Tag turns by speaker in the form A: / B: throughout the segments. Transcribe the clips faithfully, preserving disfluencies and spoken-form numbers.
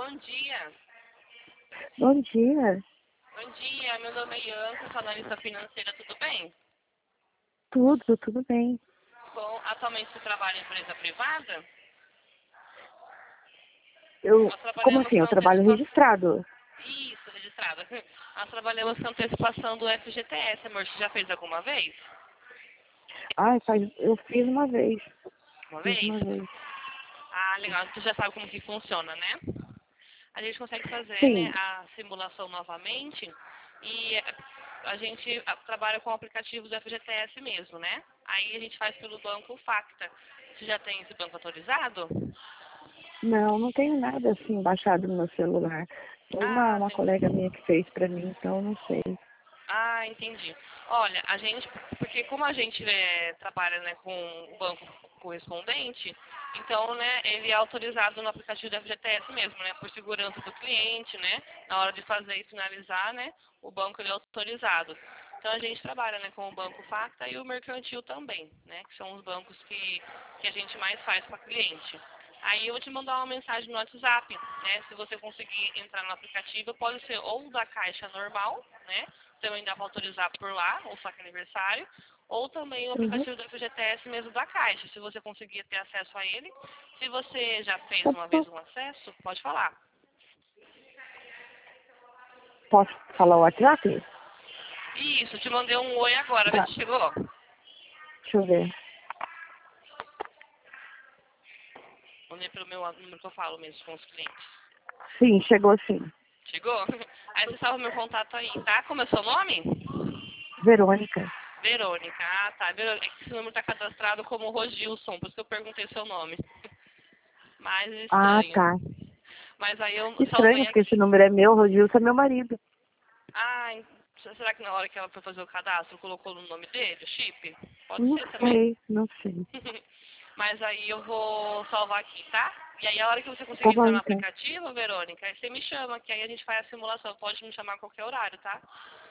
A: Bom dia.
B: Bom dia.
A: Bom dia, meu nome é Ianca, sou analista financeira, tudo bem?
B: Tudo, tudo bem.
A: Bom, atualmente você trabalha em empresa privada?
B: Eu,
A: Nós
B: como
A: trabalhamos
B: assim?
A: com
B: Eu trabalho
A: antecipação...
B: registrado.
A: Isso, registrada. Nós trabalhamos com antecipação do F G T S, amor. Você já fez alguma vez?
B: Ah, faz, eu fiz uma vez.
A: Uma
B: Fiz
A: vez?
B: uma vez.
A: Ah, legal. Você já sabe como que funciona, né? A gente consegue fazer, né,
B: Sim.
A: a simulação novamente e a gente ah, trabalha com aplicativos do F G T S mesmo, né? Aí a gente faz pelo banco Facta. Você já tem esse banco autorizado?
B: Não, não tenho nada assim baixado no meu celular. Foi uma,
A: Ah,
B: uma
A: tem.
B: colega minha que fez pra mim, então não sei.
A: Ah, entendi. Olha, a gente, porque como a gente é, trabalha, né, com o banco correspondente, então, né, ele é autorizado no aplicativo do F G T S mesmo, né, por segurança do cliente, né, na hora de fazer e finalizar, né, o banco ele é autorizado. Então a gente trabalha, né, com o banco Facta e o mercantil também, né, que são os bancos que, que a gente mais faz para cliente. Aí eu vou te mandar uma mensagem no WhatsApp, né? Se você conseguir entrar no aplicativo, pode ser ou da Caixa normal, né? Também dá para autorizar por lá, o saque aniversário, ou também o
B: Uhum.
A: aplicativo do F G T S mesmo da Caixa, se você conseguir ter acesso a ele. Se você já fez
B: Tá
A: uma
B: bom.
A: vez um acesso, pode falar.
B: Posso falar o WhatsApp?
A: Isso, te mandei um oi agora, vê
B: Tá.
A: se chegou.
B: Deixa eu ver.
A: Mandei pelo meu número que eu falo mesmo com os clientes.
B: Sim, chegou sim.
A: Chegou? Aí você salva meu contato aí, tá? Como é seu nome?
B: Verônica.
A: Verônica. Ah, tá. Verônica. É que esse número tá cadastrado como Rogilson, por isso que eu perguntei seu nome. Mas
B: Ah,
A: estranho.
B: tá.
A: Mas aí eu
B: Estranho,
A: salvei
B: porque esse
A: aqui.
B: número é meu, Rodilson é meu marido.
A: Ah, en- será que na hora que ela foi fazer o cadastro colocou no nome dele, o chip? Pode
B: Não
A: ser também.
B: sei, não sei.
A: Mas aí eu vou salvar aqui, tá? E aí a hora que você
B: Tá
A: conseguir
B: bom,
A: entrar no
B: então.
A: aplicativo, Verônica, aí você me chama, que aí a gente faz a simulação. Pode me chamar a qualquer horário, tá?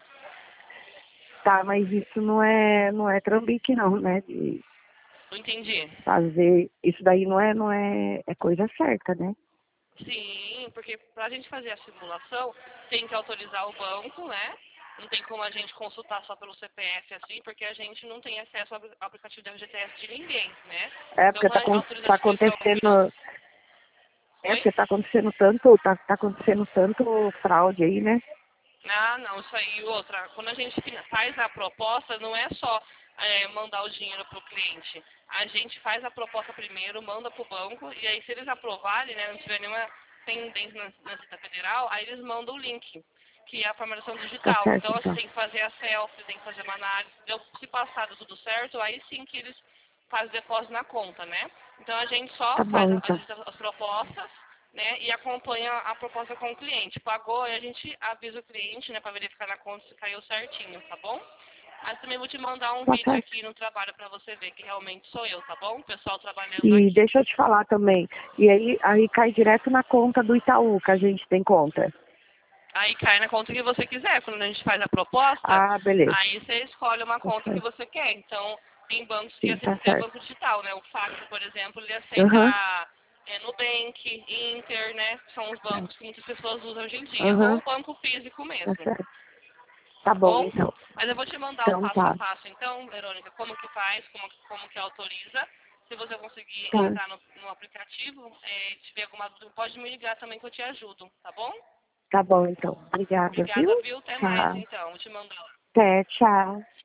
B: Tá, mas isso não é, não é trambique não, né? De
A: Não entendi.
B: fazer, isso daí não é, não é, é coisa certa, né?
A: Sim, porque para a gente fazer a simulação, tem que autorizar o banco, né? Não tem como a gente consultar só pelo C P F assim, porque a gente não tem acesso ao aplicativo da F G T S de ninguém, né?
B: É
A: Então,
B: porque
A: quando
B: tá,
A: a gente
B: acon-
A: autoriza a
B: tá
A: instituição
B: acontecendo,
A: financeira...
B: é
A: Oi?
B: porque tá acontecendo tanto, tá, tá acontecendo tanto fraude aí, né?
A: Ah, não, isso aí, outra. Quando a gente faz a proposta, não é só é, mandar o dinheiro para o cliente. A gente faz a proposta primeiro, manda para o banco, e aí se eles aprovarem, né, não tiver nenhuma pendência na, na Receita Federal, aí eles mandam o link, que é a formalização
B: Tá
A: digital.
B: certo,
A: Então, você
B: então.
A: tem que fazer a selfie, tem que fazer uma análise. Entendeu? Se passar deu tudo certo, aí sim que eles fazem o depósito na conta, né? Então, a gente só
B: Tá
A: faz
B: bom,
A: as,
B: então.
A: as propostas, né, e acompanha a proposta com o cliente. Pagou, aí a gente avisa o cliente, né, para verificar na conta se caiu certinho, tá bom? Mas também vou te mandar um
B: Tá
A: vídeo
B: certo.
A: aqui no trabalho para você ver que realmente sou eu, tá bom? O pessoal trabalhando
B: E
A: aqui.
B: deixa eu te falar também. E aí, aí cai direto na conta do Itaú, que a gente tem conta.
A: Aí cai na conta que você quiser. Quando a gente faz a proposta,
B: Ah, beleza.
A: aí você escolhe uma
B: Tá
A: conta que
B: certo.
A: você quer. Então, tem bancos que
B: Sim, tá
A: aceitam até
B: certo.
A: banco digital, né? O Facto, por exemplo, ele
B: Aham.
A: aceita é, Nubank, Inter, né? São os
B: Tá.
A: bancos que muitas pessoas usam hoje em dia. Ou
B: Aham.
A: o banco físico
B: Tá
A: mesmo.
B: certo. Tá
A: Tá
B: bom,
A: bom?
B: então.
A: Mas eu vou te mandar o
B: Então
A: passo a
B: tá.
A: passo, então, Verônica, como que faz, como, como que autoriza. Se você conseguir
B: Tá.
A: entrar no, no aplicativo, é, tiver alguma dúvida, pode me ligar também que eu te ajudo, tá bom?
B: Tá bom, então. Obrigada, viu?
A: Obrigada, viu? Até mais,
B: Tchau.
A: então. Vou te mandar lá.
B: Até, tchau.